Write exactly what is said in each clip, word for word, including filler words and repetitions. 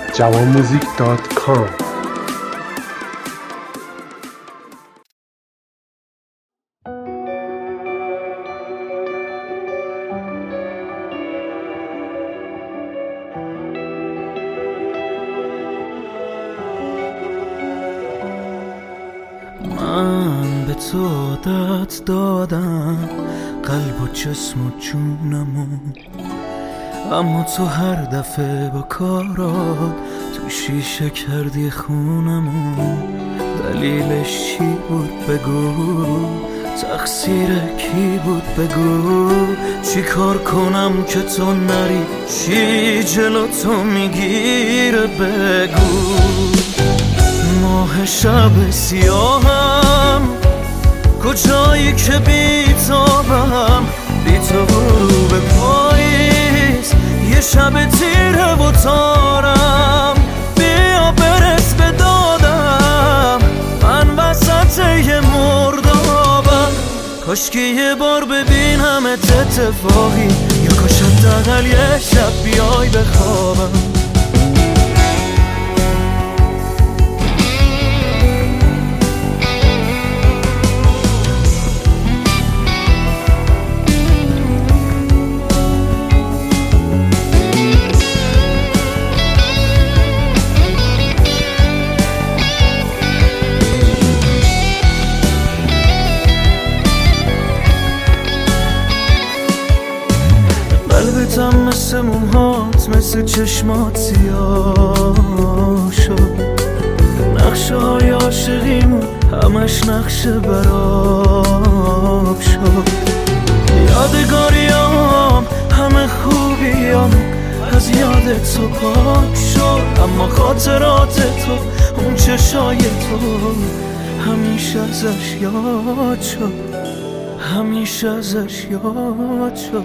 جوان موزیک دات کام. من به تو عادت دادم قلب و جسم و جونمو، اما تو هر دفعه با کارات تو شیشه کردی خونمو. دلیلش چی بود بگو، تقصیر کی بود بگو، چی کار کنم که تو نری، چی جلو تو میگیره بگو. ماه شب سیاهم، کجایی که بی تابم، بی تو غروب پاییز، یه شب تیره و تارم. بیا برس به دادم، من وسط یه مردابم. کاش که یه بار ببینم اتفاقی، یا کاش حداقل یه شب بیای بخوابم. قلبتم مثل موهات، مثل چشمات سیاه شد. نقشه های عاشقیمون همش نقشه براب شد. یادگاریام همه خوبیام از یاد تو پاک شد، اما خاطرات تو، اون چشای تو همیشه ازش یاد شد، همیشه ازش یاد شد.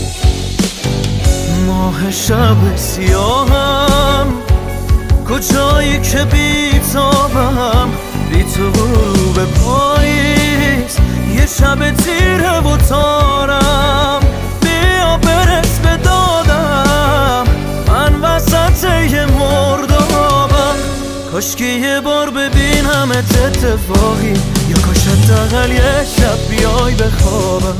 ماه شب سیاهم، کجایی که بی تابم، بی تو غروب پاییز، یه شب تیره و تارم. بیا برس به دادم، من وسط یه مردابم. کاش که یه بار ببینم اتفاقی، یا کاش حداقل یه شب بیای بخوابم.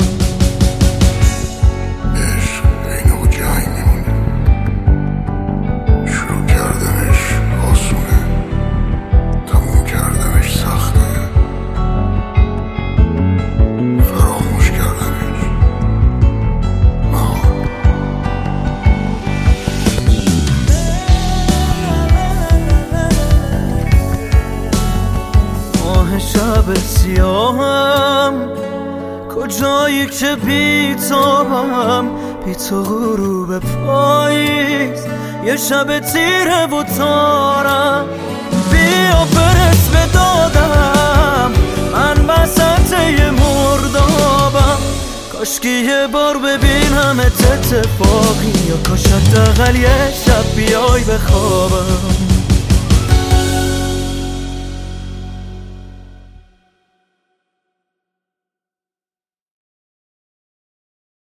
شب سیاهم، کجایی که بی تابم، بی تو غروب پاییز، یه شب تیره و تارم. بیا برس به دادم، من وسط یه مردابم. کاش که یه بار ببینم اتفاقی، یا کاش حداقل یه شب بیای بخوابم.